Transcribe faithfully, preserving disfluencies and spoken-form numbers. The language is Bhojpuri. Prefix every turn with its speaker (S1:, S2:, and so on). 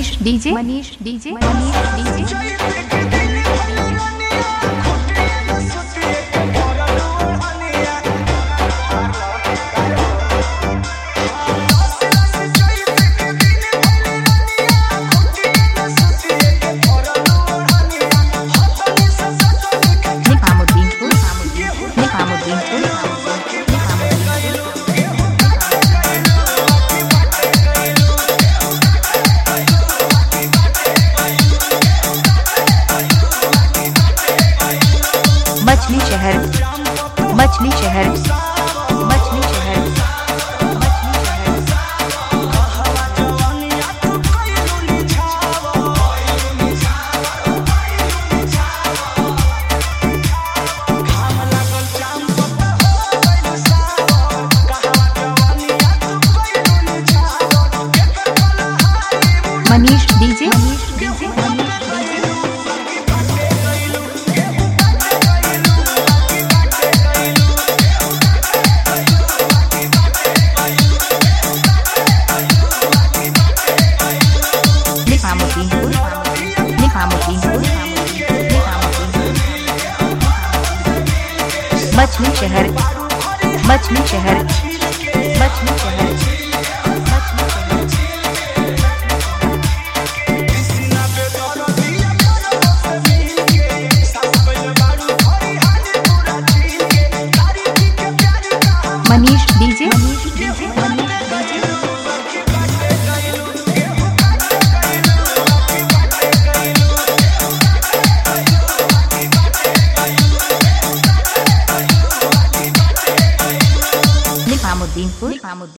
S1: Manish DJ Manish DJ Manish DJ Machhli Shahar Machhli Shahar Machhli Shahar Manish DJ Manish DJ Machhli Shahar Machhli Shahar Machhli Shahar Manish DJ Manish DJ Nizamuddinpur.